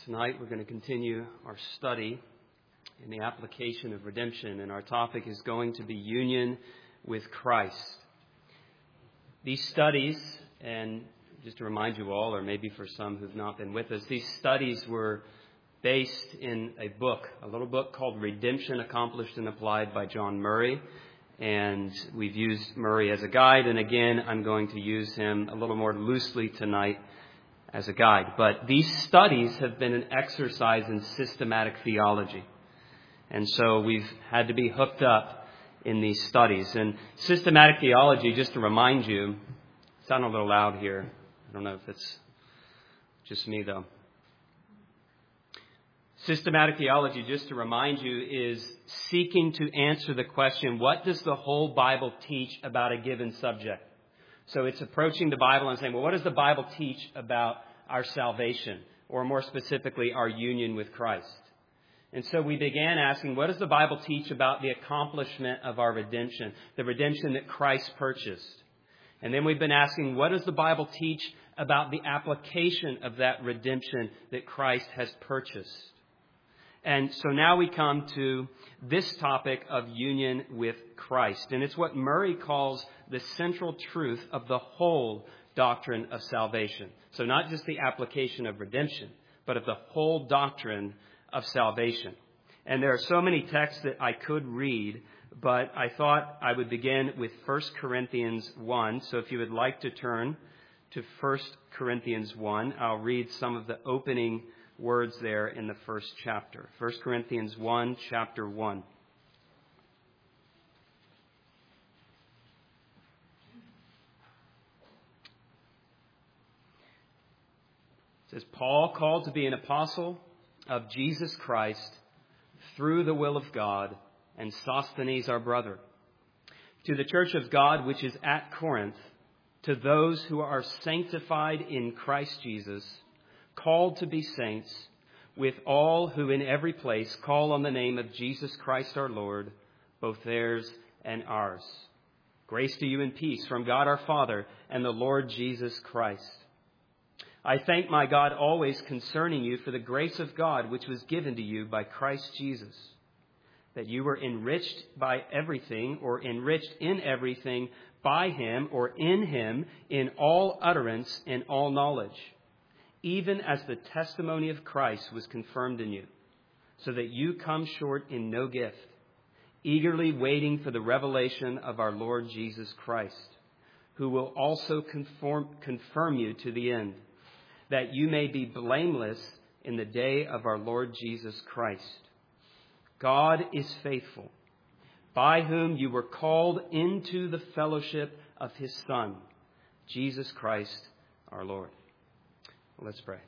Tonight we're going to continue our study in the application of redemption, and our topic is going to be union with Christ. These studies, and just to remind you all, or maybe for some who've not been with us, these studies were based in a little book called Redemption Accomplished and Applied by John Murray. And we've used Murray as a guide, and again, I'm going to use him a little more loosely tonight as a guide. But these studies have been an exercise in systematic theology. And so we've had to be hooked up in these studies. And systematic theology, just to remind you, sound a little loud here. I don't know if it's just me, though. Systematic theology, just to remind you, is seeking to answer the question, what does the whole Bible teach about a given subject? So it's approaching the Bible and saying, well, what does the Bible teach about our salvation, or more specifically, our union with Christ? And so we began asking, what does the Bible teach about the accomplishment of our redemption, the redemption that Christ purchased? And then we've been asking, what does the Bible teach about the application of that redemption that Christ has purchased? And so now we come to this topic of union with Christ. And it's what Murray calls the central truth of the whole doctrine of salvation. So not just the application of redemption, but of the whole doctrine of salvation. And there are so many texts that I could read, but I thought I would begin with 1 Corinthians 1. So if you would like to turn to 1 Corinthians 1, I'll read some of the opening words there in the first chapter. 1 Corinthians 1, chapter 1. It says, Paul, called to be an apostle of Jesus Christ through the will of God, and Sosthenes our brother, to the church of God which is at Corinth, to those who are sanctified in Christ Jesus, called to be saints, with all who in every place call on the name of Jesus Christ our Lord, both theirs and ours. Grace to you and peace from God our Father and the Lord Jesus Christ. I thank my God always concerning you for the grace of God which was given to you by Christ Jesus, that you were enriched by everything, or enriched in everything by him, or in him, in all utterance and all knowledge, even as the testimony of Christ was confirmed in you, so that you come short in no gift, eagerly waiting for the revelation of our Lord Jesus Christ, who will also confirm you to the end, that you may be blameless in the day of our Lord Jesus Christ. God is faithful, by whom you were called into the fellowship of his Son, Jesus Christ our Lord. Let's pray.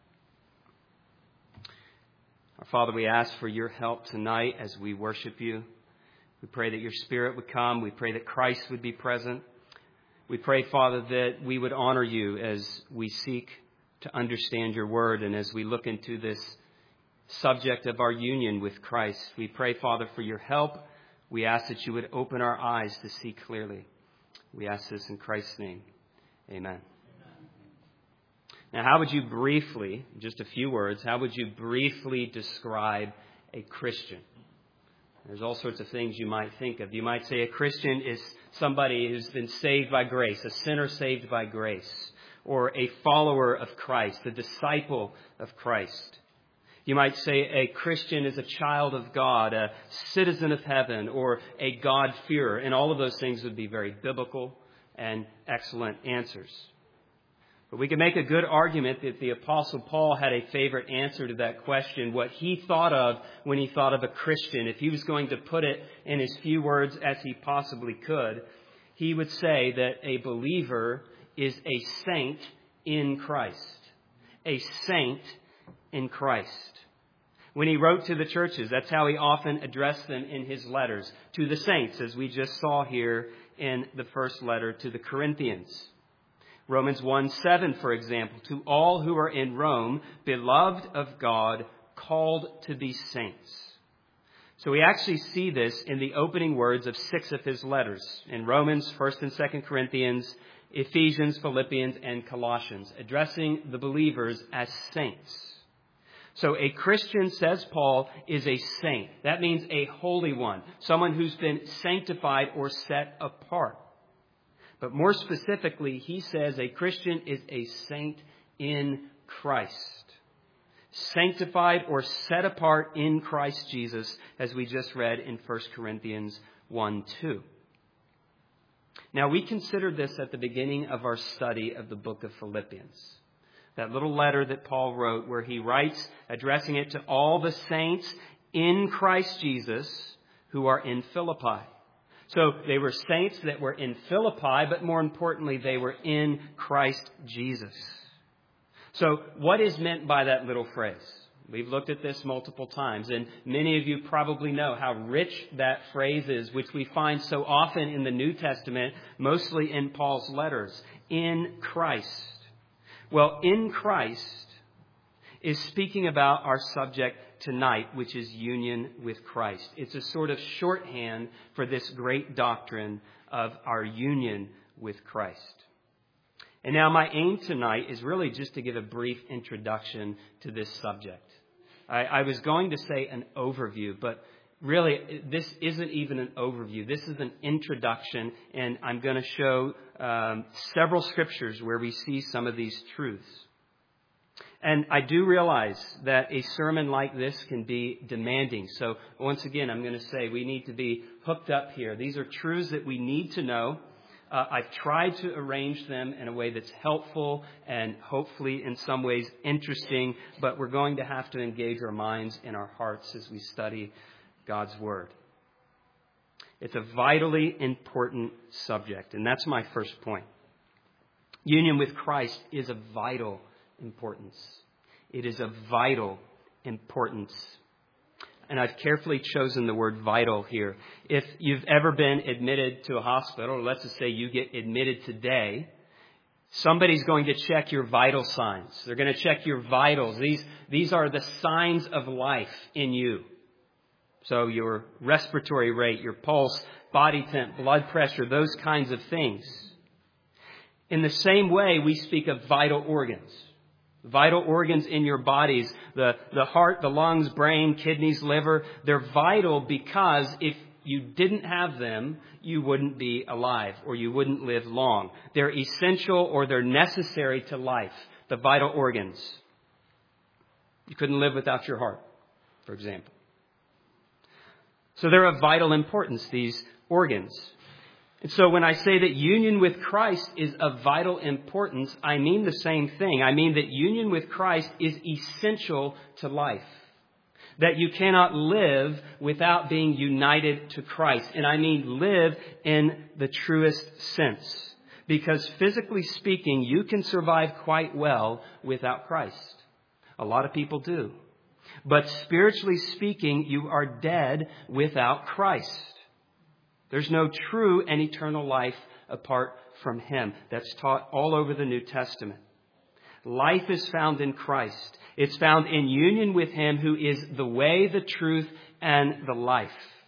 Our Father, we ask for your help tonight as we worship you. We pray that your Spirit would come. We pray that Christ would be present. We pray, Father, that we would honor you as we seek to understand your word, and as we look into this subject of our union with Christ. We pray, Father, for your help. We ask that you would open our eyes to see clearly. We ask this in Christ's name. Amen. Now, how would you briefly, just a few words, how would you briefly describe a Christian? There's all sorts of things you might think of. You might say a Christian is somebody who's been saved by grace, a sinner saved by grace, or a follower of Christ, a disciple of Christ. You might say a Christian is a child of God, a citizen of heaven, or a God-fearer. And all of those things would be very biblical and excellent answers. But we can make a good argument that the Apostle Paul had a favorite answer to that question, what he thought of when he thought of a Christian. If he was going to put it in as few words as he possibly could, he would say that a believer is a saint in Christ. A saint in Christ. When he wrote to the churches, that's how he often addressed them in his letters, to the saints, as we just saw here in the first letter to the Corinthians. Romans 1:7, for example, to all who are in Rome, beloved of God, called to be saints. So we actually see this in the opening words of 6 of his letters, in Romans, 1st and 2nd Corinthians, Ephesians, Philippians, and Colossians, addressing the believers as saints. So a Christian, says Paul, is a saint. That means a holy one, someone who's been sanctified or set apart. But more specifically, he says a Christian is a saint in Christ. Sanctified or set apart in Christ Jesus, as we just read in 1 Corinthians 1:2. Now, we considered this at the beginning of our study of the book of Philippians. That little letter that Paul wrote where he writes, addressing it to all the saints in Christ Jesus who are in Philippi. So they were saints that were in Philippi, but more importantly, they were in Christ Jesus. So what is meant by that little phrase? We've looked at this multiple times, and many of you probably know how rich that phrase is, which we find so often in the New Testament, mostly in Paul's letters. In Christ. Well, in Christ is speaking about our subject tonight, which is union with Christ. It's a sort of shorthand for this great doctrine of our union with Christ. And now my aim tonight is really just to give a brief introduction to this subject. I was going to say an overview, but really this isn't even an overview. This is an introduction, and I'm going to show several scriptures where we see some of these truths. And I do realize that a sermon like this can be demanding. So once again, I'm going to say we need to be hooked up here. These are truths that we need to know. I've tried to arrange them in a way that's helpful and hopefully in some ways interesting, but we're going to have to engage our minds and our hearts as we study God's Word. It's a vitally important subject, and that's my first point. Union with Christ is of vital importance. It is of vital importance. And I've carefully chosen the word vital here. If you've ever been admitted to a hospital, or let's just say you get admitted today, somebody's going to check your vital signs. They're going to check your vitals. These are the signs of life in you. So your respiratory rate, your pulse, body temp, blood pressure, those kinds of things. In the same way, we speak of vital organs. Vital organs in your bodies, the heart, the lungs, brain, kidneys, liver, they're vital because if you didn't have them, you wouldn't be alive or you wouldn't live long. They're essential or they're necessary to life, the vital organs. You couldn't live without your heart, for example. So they're of vital importance, these organs. And so when I say that union with Christ is of vital importance, I mean the same thing. I mean that union with Christ is essential to life. That you cannot live without being united to Christ. And I mean live in the truest sense. Because physically speaking, you can survive quite well without Christ. A lot of people do. But spiritually speaking, you are dead without Christ. There's no true and eternal life apart from Him. That's taught all over the New Testament. Life is found in Christ. It's found in union with Him who is the way, the truth, and the life.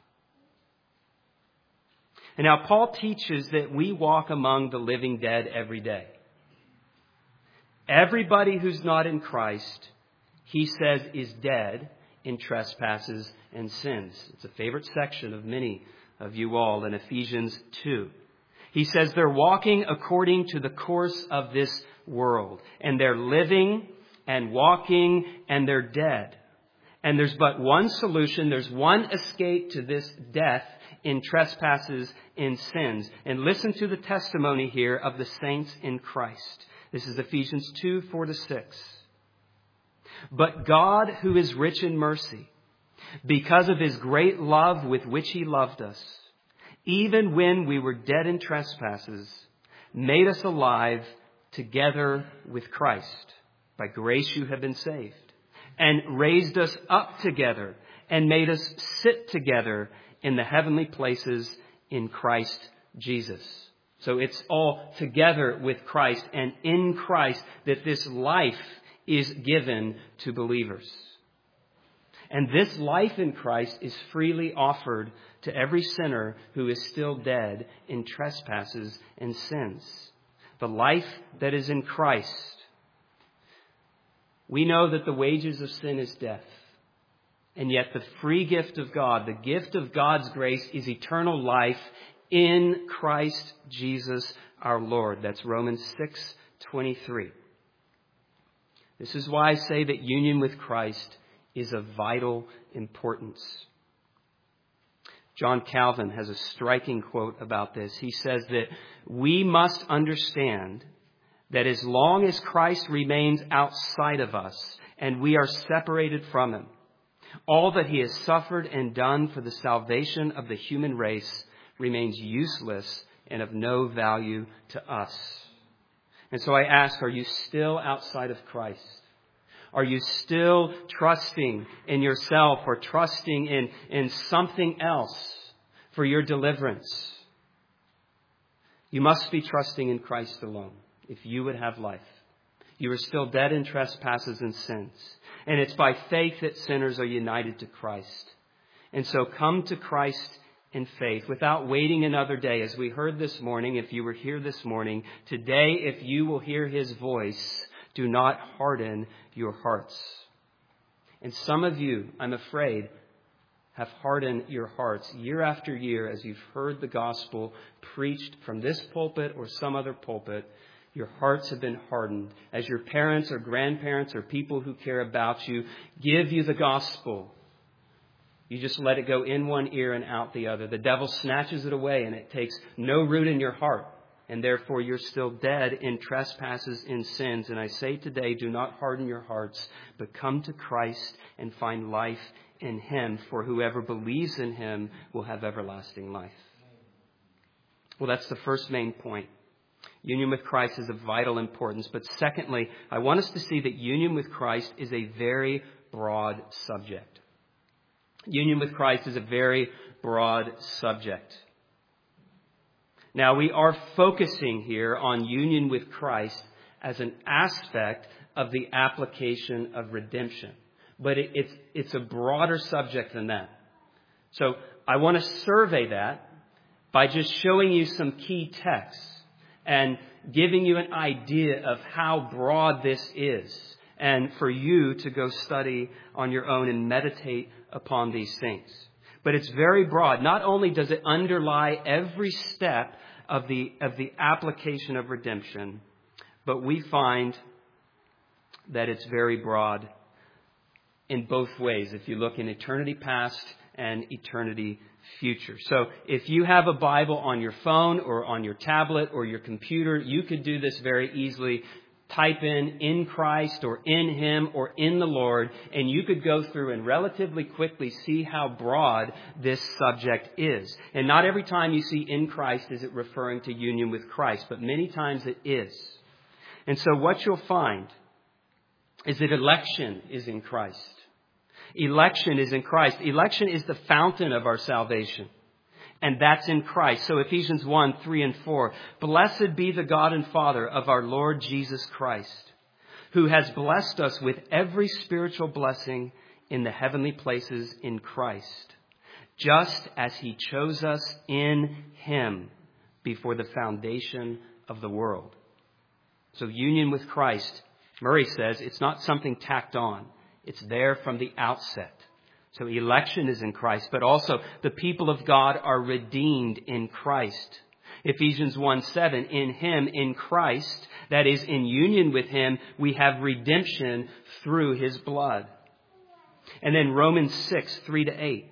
And now Paul teaches that we walk among the living dead every day. Everybody who's not in Christ, he says, is dead in trespasses and sins. It's a favorite section of many of you all in Ephesians 2. He says they're walking according to the course of this world. And they're living and walking and they're dead. And there's but one solution. There's one escape to this death in trespasses and sins. And listen to the testimony here of the saints in Christ. This is Ephesians 2, 4-6. But God, who is rich in mercy, because of His great love with which He loved us, even when we were dead in trespasses, made us alive together with Christ. By grace you have been saved. And raised us up together and made us sit together in the heavenly places in Christ Jesus. So it's all together with Christ and in Christ that this life is given to believers. And this life in Christ is freely offered to every sinner who is still dead in trespasses and sins. The life that is in Christ We know that the wages of sin is death. And yet the free gift of God, the gift of God's grace, is eternal life in Christ Jesus our Lord. That's Romans 6:23. This is why I say that union with Christ is of vital importance. John Calvin has a striking quote about this. He says that we must understand that as long as Christ remains outside of us and we are separated from him, all that he has suffered and done for the salvation of the human race remains useless and of no value to us. And so I ask, are you still outside of Christ? Are you still trusting in yourself or trusting in something else for your deliverance? You must be trusting in Christ alone if you would have life. You are still dead in trespasses and sins. And it's by faith that sinners are united to Christ. And so come to Christ in faith without waiting another day. As we heard this morning, if you were here this morning, today, if you will hear his voice, do not harden your hearts. And some of you, I'm afraid, have hardened your hearts year after year as you've heard the gospel preached from this pulpit or some other pulpit. Your hearts have been hardened as your parents or grandparents or people who care about you give you the gospel. You just let it go in one ear and out the other. The devil snatches it away and it takes no root in your heart. And therefore you're still dead in trespasses and sins. And I say today, do not harden your hearts, but come to Christ and find life in him. For whoever believes in him will have everlasting life. Well, that's the first main point. Union with Christ is of vital importance. But secondly, I want us to see that union with Christ is a very broad subject. Union with Christ is a very broad subject. Now, we are focusing here on union with Christ as an aspect of the application of redemption. But it's a broader subject than that. So I want to survey that by just showing you some key texts and giving you an idea of how broad this is, and for you to go study on your own and meditate upon these things. But it's very broad. Not only does it underlie every step of the application of redemption, but we find that it's very broad in both ways if you look in eternity past and eternity future. So if you have a Bible on your phone or on your tablet or your computer, you could do this very easily. Type in Christ or in him or in the Lord, and you could go through and relatively quickly see how broad this subject is. And not every time you see in Christ is it referring to union with Christ, but many times it is. And so what you'll find is that election is in Christ. Election is in Christ. Election is the fountain of our salvation. And that's in Christ. So Ephesians 1:3-4. Blessed be the God and Father of our Lord Jesus Christ, who has blessed us with every spiritual blessing in the heavenly places in Christ, just as he chose us in him before the foundation of the world. So union with Christ, Murray says, it's not something tacked on. It's there from the outset. So election is in Christ, but also the people of God are redeemed in Christ. Ephesians 1:7, in him, in Christ, that is in union with him, we have redemption through his blood. And then Romans 6:3-8.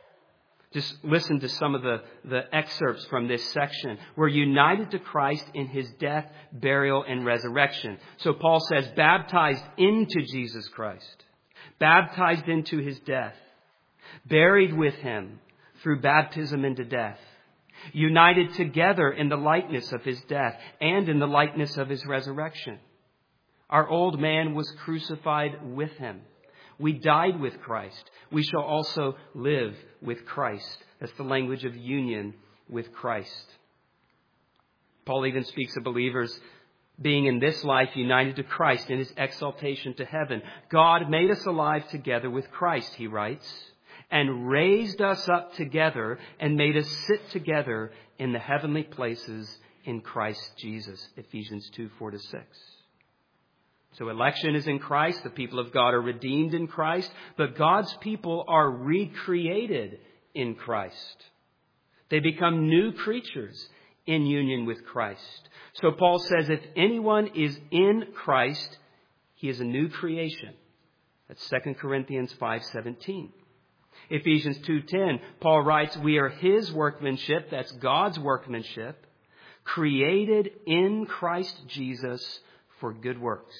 Just listen to some of the excerpts from this section. We're united to Christ in his death, burial, and resurrection. So Paul says, baptized into Jesus Christ, baptized into his death, buried with him through baptism into death, united together in the likeness of his death and in the likeness of his resurrection. Our old man was crucified with him. We died with Christ. We shall also live with Christ. That's the language of union with Christ. Paul even speaks of believers being in this life united to Christ in his exaltation to heaven. God made us alive together with Christ, he writes, and raised us up together and made us sit together in the heavenly places in Christ Jesus. Ephesians 2:4-6. So election is in Christ. The people of God are redeemed in Christ. But God's people are recreated in Christ. They become new creatures in union with Christ. So Paul says if anyone is in Christ, he is a new creation. That's 2 Corinthians 5:17. Ephesians 2:10, Paul writes, we are his workmanship, that's God's workmanship, created in Christ Jesus for good works.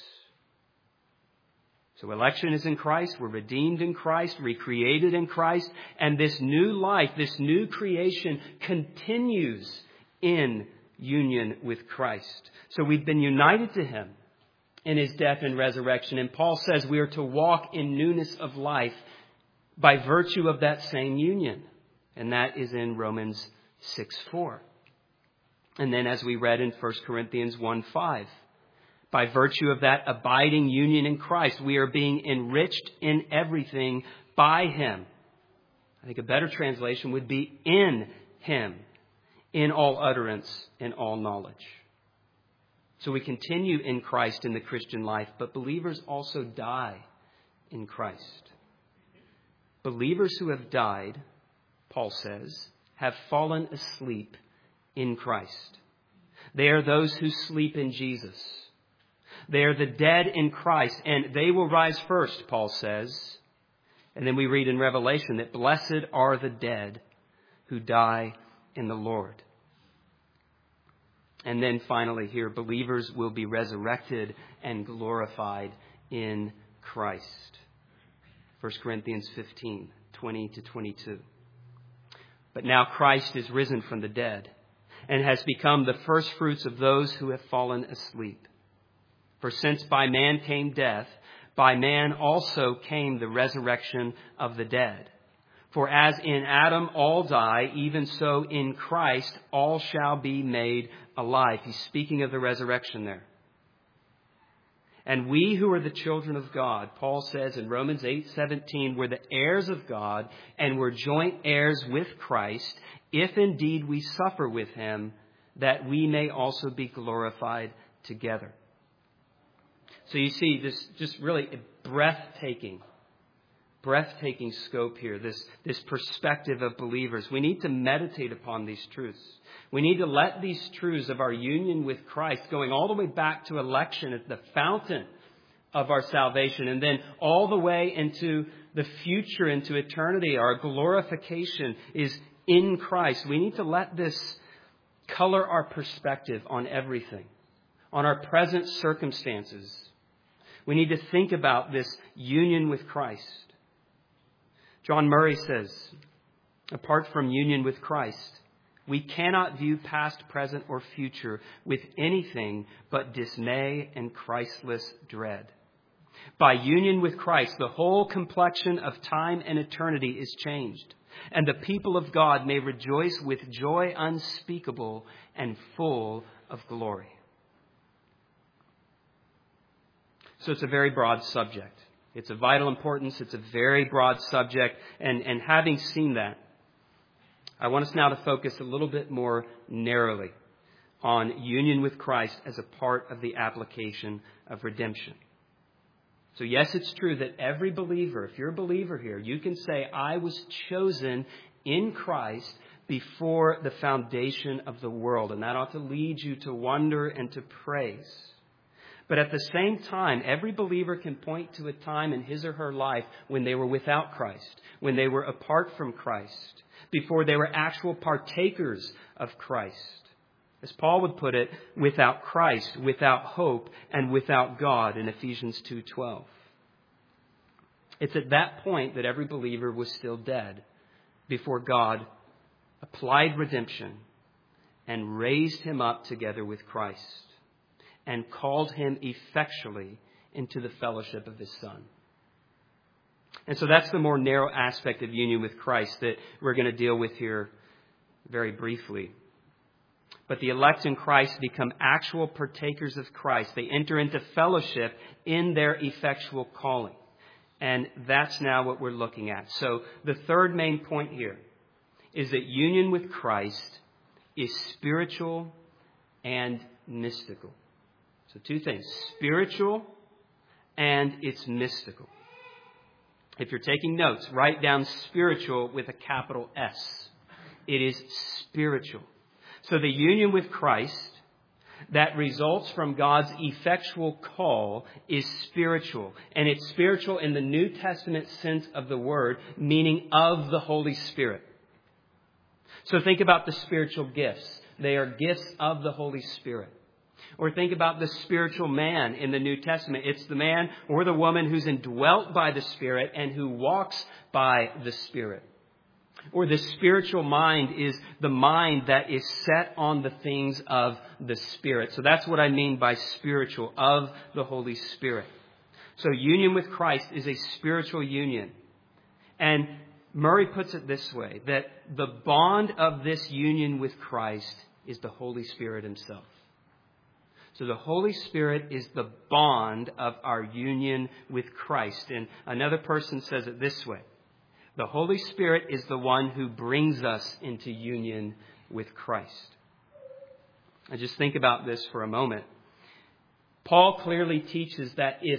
So election is in Christ, we're redeemed in Christ, recreated in Christ, and this new life, this new creation continues in union with Christ. So we've been united to him in his death and resurrection, and Paul says we are to walk in newness of life by virtue of that same union. And that is in Romans 6:4. And then as we read in 1 Corinthians 1:5, by virtue of that abiding union in Christ, we are being enriched in everything by him. I think a better translation would be in him, in all utterance and all knowledge. So we continue in Christ in the Christian life, but believers also die in Christ. Believers who have died, Paul says, have fallen asleep in Christ. They are those who sleep in Jesus. They are the dead in Christ, and they will rise first, Paul says. And then we read in Revelation that blessed are the dead who die in the Lord. And then finally here, believers will be resurrected and glorified in Christ. 1 Corinthians 15:20-22. But now Christ is risen from the dead and has become the first fruits of those who have fallen asleep. For since by man came death, by man also came the resurrection of the dead. For as in Adam all die, even so in Christ all shall be made alive. He's speaking of the resurrection there. And we who are the children of God, Paul says in Romans 8:17, we're the heirs of God and we're joint heirs with Christ, if indeed we suffer with him, that we may also be glorified together. So you see this just really a breathtaking scope here, this perspective of believers. We need to meditate upon these truths. We need to let these truths of our union with Christ, going all the way back to election at the fountain of our salvation, and then all the way into the future, into eternity, our glorification is in Christ. We need to let this color our perspective on everything, on our present circumstances. We need to think about this union with Christ. John Murray says, apart from union with Christ, we cannot view past, present, or future with anything but dismay and Christless dread. By union with Christ, the whole complexion of time and eternity is changed, and the people of God may rejoice with joy unspeakable and full of glory. So it's a very broad subject. It's of vital importance. It's a very broad subject. And having seen that, I want us now to focus a little bit more narrowly on union with Christ as a part of the application of redemption. So yes, it's true that every believer, if you're a believer here, you can say, I was chosen in Christ before the foundation of the world. And that ought to lead you to wonder and to praise. But at the same time, every believer can point to a time in his or her life when they were without Christ, when they were apart from Christ, before they were actual partakers of Christ. As Paul would put it, without Christ, without hope, and without God in Ephesians 2:12. It's at that point that every believer was still dead before God applied redemption and raised him up together with Christ and called him effectually into the fellowship of his Son. And so that's the more narrow aspect of union with Christ that we're going to deal with here very briefly. But the elect in Christ become actual partakers of Christ. They enter into fellowship in their effectual calling. And that's now what we're looking at. So the third main point here is that union with Christ is spiritual and mystical. So two things, spiritual and it's mystical. If you're taking notes, write down spiritual with a capital S. It is spiritual. So the union with Christ that results from God's effectual call is spiritual. And it's spiritual in the New Testament sense of the word, meaning of the Holy Spirit. So think about the spiritual gifts. They are gifts of the Holy Spirit. Or think about the spiritual man in the New Testament. It's the man or the woman who's indwelt by the Spirit and who walks by the Spirit. Or the spiritual mind is the mind that is set on the things of the Spirit. So that's what I mean by spiritual, of the Holy Spirit. So union with Christ is a spiritual union. And Murray puts it this way, that the bond of this union with Christ is the Holy Spirit himself. So the Holy Spirit is the bond of our union with Christ. And another person says it this way. The Holy Spirit is the one who brings us into union with Christ. I just think about this for a moment. Paul clearly teaches that if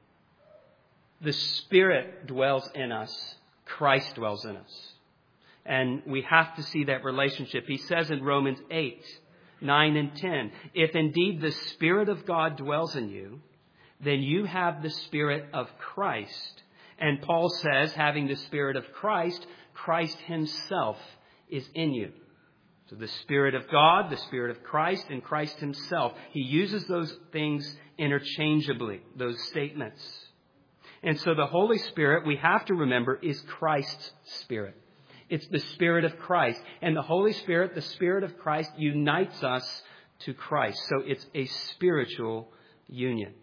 the Spirit dwells in us, Christ dwells in us. And we have to see that relationship. He says in Romans 8, 9 and 10, if indeed the Spirit of God dwells in you, then you have the Spirit of Christ. And Paul says, having the Spirit of Christ, Christ himself is in you. So the Spirit of God, the Spirit of Christ, and Christ himself. He uses those things interchangeably, those statements. And so the Holy Spirit, we have to remember, is Christ's Spirit. It's the Spirit of Christ. And the Holy Spirit, the Spirit of Christ, unites us to Christ. So it's a spiritual union.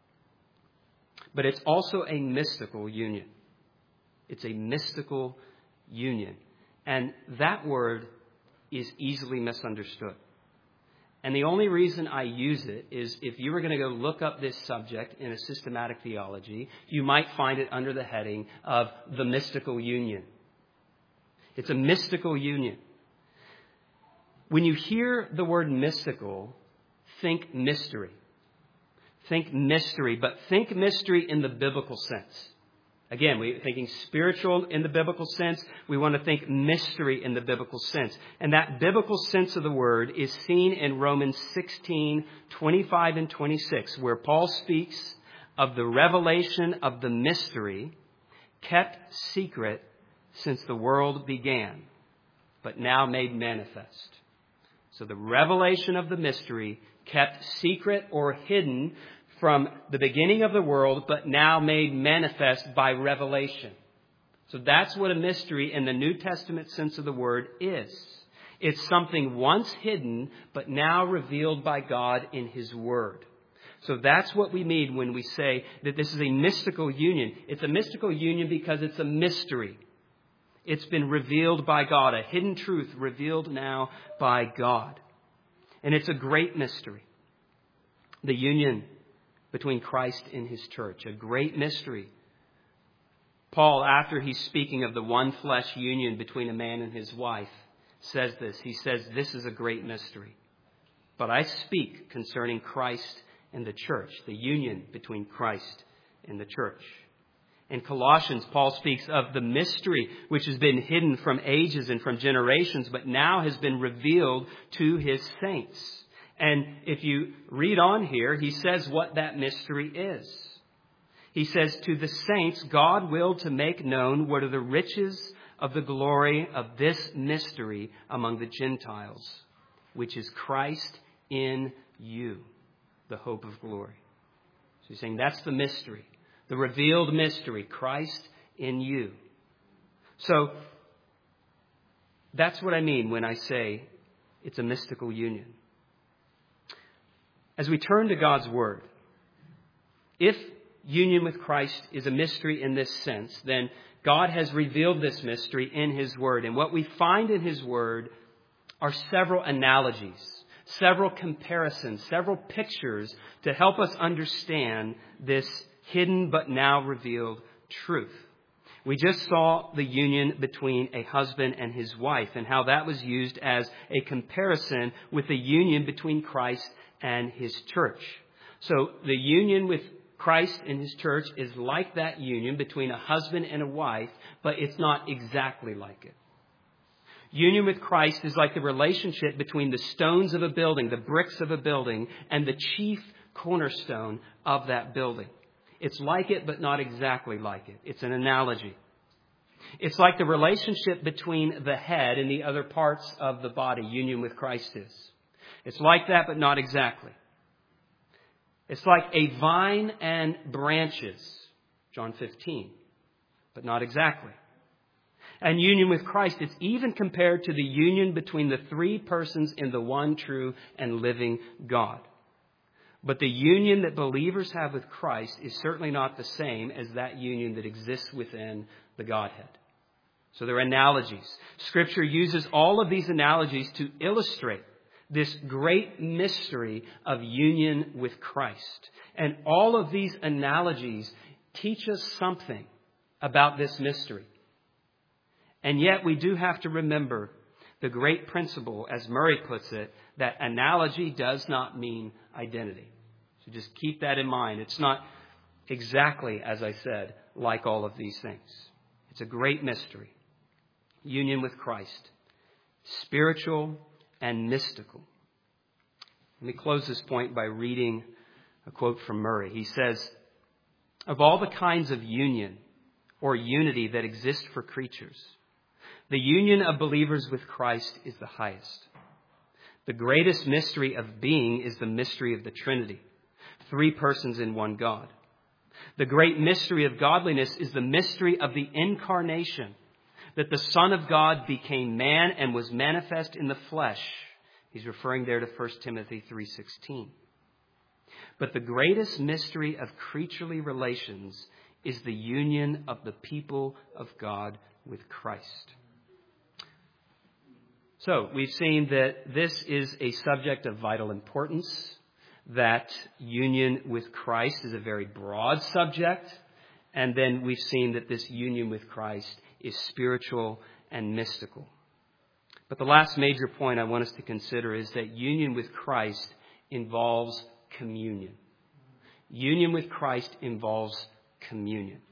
But it's also a mystical union. It's a mystical union. And that word is easily misunderstood. And the only reason I use it is if you were going to go look up this subject in a systematic theology, you might find it under the heading of the mystical union. It's a mystical union. When you hear the word mystical, think mystery. Think mystery, but think mystery in the biblical sense. Again, we're thinking spiritual in the biblical sense. We want to think mystery in the biblical sense. And that biblical sense of the word is seen in Romans 16, 25 and 26, where Paul speaks of the revelation of the mystery kept secret since the world began, but now made manifest. So the revelation of the mystery kept secret or hidden from the beginning of the world, but now made manifest by revelation. So that's what a mystery in the New Testament sense of the word is. It's something once hidden, but now revealed by God in His Word. So that's what we mean when we say that this is a mystical union. It's a mystical union because it's a mystery. It's been revealed by God, a hidden truth revealed now by God. And it's a great mystery. The union between Christ and His church, a great mystery. Paul, after he's speaking of the one flesh union between a man and his wife, says this. He says, this is a great mystery. But I speak concerning Christ and the church, the union between Christ and the church. In Colossians, Paul speaks of the mystery which has been hidden from ages and from generations, but now has been revealed to His saints. And if you read on here, he says what that mystery is. He says, to the saints, God willed to make known what are the riches of the glory of this mystery among the Gentiles, which is Christ in you, the hope of glory. So he's saying that's the mystery, the revealed mystery, Christ in you. So that's what I mean when I say it's a mystical union. As we turn to God's Word, if union with Christ is a mystery in this sense, then God has revealed this mystery in His Word. And what we find in His Word are several analogies, several comparisons, several pictures to help us understand this hidden but now revealed truth. We just saw the union between a husband and his wife and how that was used as a comparison with the union between Christ and His church. So the union with Christ and His church is like that union between a husband and a wife, but it's not exactly like it. Union with Christ is like the relationship between the stones of a building, the bricks of a building, and the chief cornerstone of that building. It's like it, but not exactly like it. It's an analogy. It's like the relationship between the head and the other parts of the body. Union with Christ is. It's like that, but not exactly. It's like a vine and branches, John 15, but not exactly. And union with Christ, it's even compared to the union between the three persons in the one true and living God. But the union that believers have with Christ is certainly not the same as that union that exists within the Godhead. So there are analogies. Scripture uses all of these analogies to illustrate this great mystery of union with Christ. And all of these analogies teach us something about this mystery. And yet we do have to remember the great principle, as Murray puts it, that analogy does not mean identity. So just keep that in mind. It's not exactly, as I said, like all of these things. It's a great mystery. Union with Christ. Spiritual and mystical. Let me close this point by reading a quote from Murray. He says, "Of all the kinds of union or unity that exist for creatures, the union of believers with Christ is the highest. The greatest mystery of being is the mystery of the Trinity, three persons in one God. The great mystery of godliness is the mystery of the incarnation, that the Son of God became man and was manifest in the flesh." He's referring there to 1 Timothy 3:16. "But the greatest mystery of creaturely relations is the union of the people of God with Christ." So we've seen that this is a subject of vital importance, that union with Christ is a very broad subject, and then we've seen that this union with Christ is spiritual and mystical. But the last major point I want us to consider is that union with Christ involves communion. Union with Christ involves communion.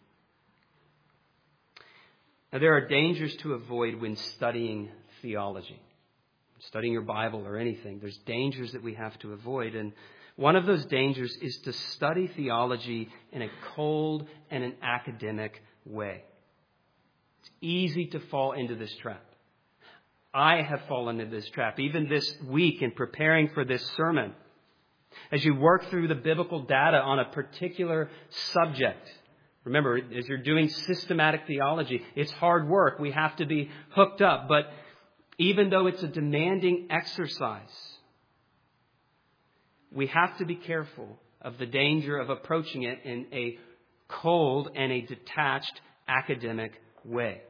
Now, there are dangers to avoid when studying theology, studying your Bible or anything. There's dangers that we have to avoid. And one of those dangers is to study theology in a cold and an academic way. It's easy to fall into this trap. I have fallen into this trap, even this week in preparing for this sermon. As you work through the biblical data on a particular subject, remember, as you're doing systematic theology, it's hard work. We have to be hooked up. But even though it's a demanding exercise, we have to be careful of the danger of approaching it in a cold and a detached academic way.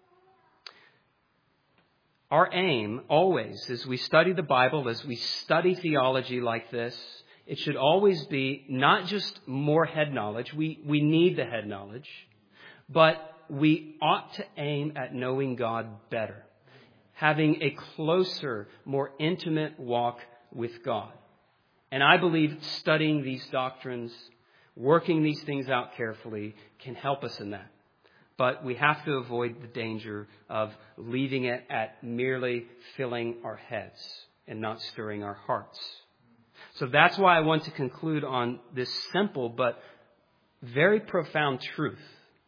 Our aim always, as we study the Bible, as we study theology like this, it should always be not just more head knowledge. We need the head knowledge, but we ought to aim at knowing God better, having a closer, more intimate walk with God. And I believe studying these doctrines, working these things out carefully, can help us in that. But we have to avoid the danger of leaving it at merely filling our heads and not stirring our hearts. So that's why I want to conclude on this simple but very profound truth.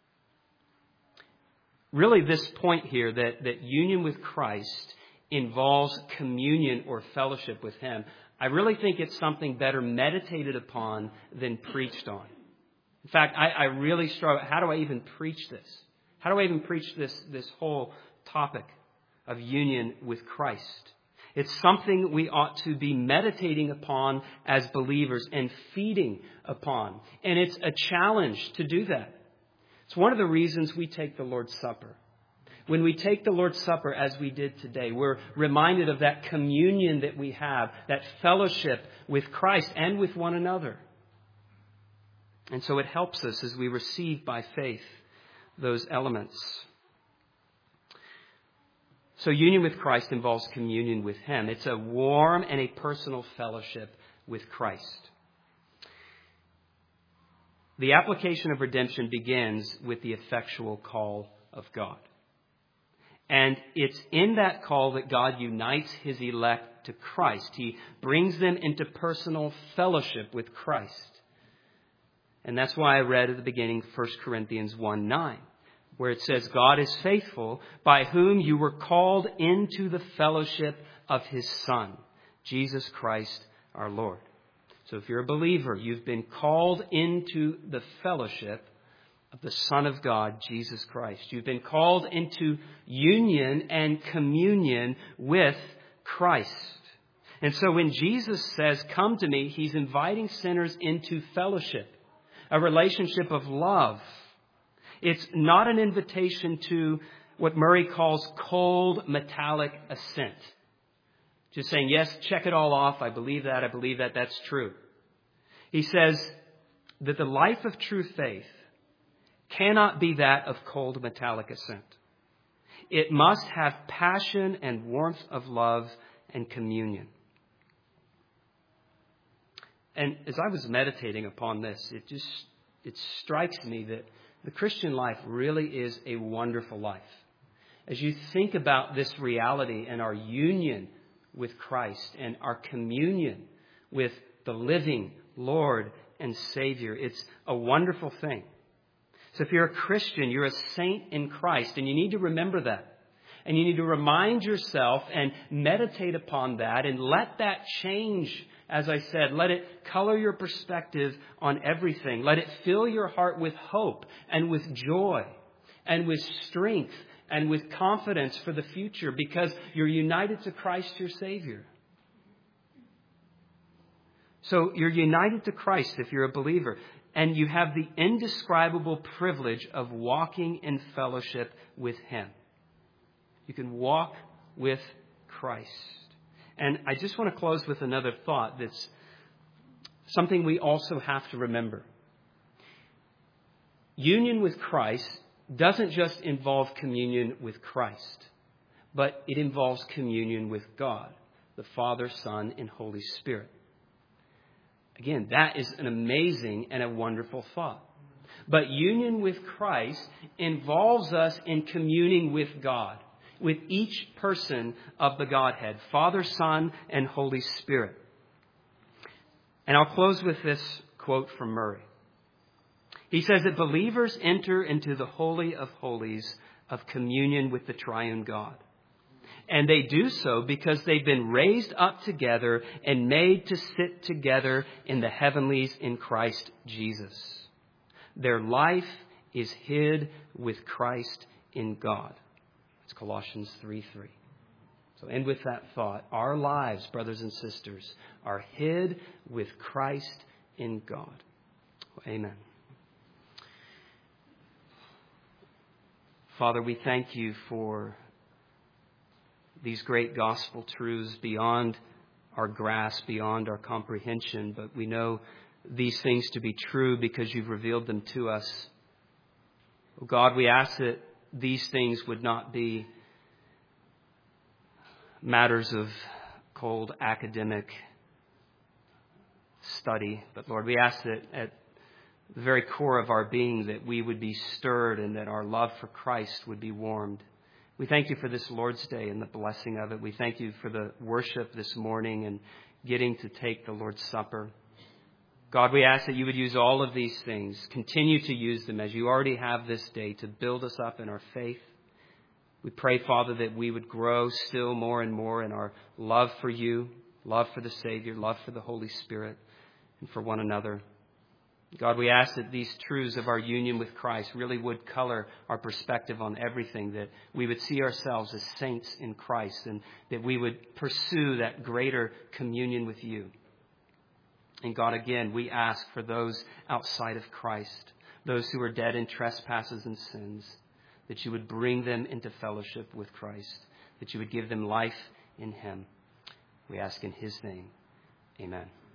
Really, this point here that union with Christ involves communion or fellowship with Him. I really think it's something better meditated upon than preached on. In fact, I really struggle. How do I even preach this? How do I even preach this whole topic of union with Christ? It's something we ought to be meditating upon as believers and feeding upon. And it's a challenge to do that. It's one of the reasons we take the Lord's Supper. When we take the Lord's Supper as we did today, we're reminded of that communion that we have, that fellowship with Christ and with one another. And so it helps us as we receive by faith those elements. So union with Christ involves communion with Him. It's a warm and a personal fellowship with Christ. The application of redemption begins with the effectual call of God. And it's in that call that God unites his elect to Christ. He brings them into personal fellowship with Christ. And that's why I read at the beginning 1 Corinthians 1:9, where it says, God is faithful, by whom you were called into the fellowship of his Son, Jesus Christ our Lord. So if you're a believer, you've been called into the fellowship of the Son of God, Jesus Christ. You've been called into union and communion with Christ. And so when Jesus says, come to me, he's inviting sinners into fellowship, a relationship of love. It's not an invitation to what Murray calls cold, metallic assent. Just saying, yes, check it all off. I believe that, that's true. He says that the life of true faith cannot be that of cold, metallic assent. It must have passion and warmth of love and communion. And as I was meditating upon this, it strikes me that the Christian life really is a wonderful life. As you think about this reality and our union with Christ and our communion with the living Lord and Savior, it's a wonderful thing. So if you're a Christian, you're a saint in Christ, and you need to remember that. And you need to remind yourself and meditate upon that and let that change. As I said, let it color your perspective on everything. Let it fill your heart with hope and with joy and with strength and with confidence for the future, because you're united to Christ, your Savior. So you're united to Christ if you're a believer, and you have the indescribable privilege of walking in fellowship with him. You can walk with Christ. And I just want to close with another thought that's something we also have to remember. Union with Christ doesn't just involve communion with Christ, but it involves communion with God, the Father, Son, and Holy Spirit. Again, that is an amazing and a wonderful thought. But union with Christ involves us in communing with God, with each person of the Godhead, Father, Son, and Holy Spirit. And I'll close with this quote from Murray. He says that believers enter into the Holy of Holies of communion with the triune God. And they do so because they've been raised up together and made to sit together in the heavenlies in Christ Jesus. Their life is hid with Christ in God. It's Colossians 3:3. So end with that thought. Our lives, brothers and sisters, are hid with Christ in God. Amen. Father, we thank you for these great gospel truths beyond our grasp, beyond our comprehension, but we know these things to be true because you've revealed them to us. Oh God, we ask that these things would not be matters of cold academic study, but Lord, we ask that at the very core of our being that we would be stirred and that our love for Christ would be warmed. We thank you for this Lord's Day and the blessing of it. We thank you for the worship this morning and getting to take the Lord's Supper. God, we ask that you would use all of these things, continue to use them as you already have this day to build us up in our faith. We pray, Father, that we would grow still more and more in our love for you, love for the Savior, love for the Holy Spirit, and for one another. God, we ask that these truths of our union with Christ really would color our perspective on everything, that we would see ourselves as saints in Christ, and that we would pursue that greater communion with you. And God, again, we ask for those outside of Christ, those who are dead in trespasses and sins, that you would bring them into fellowship with Christ, that you would give them life in him. We ask in his name. Amen.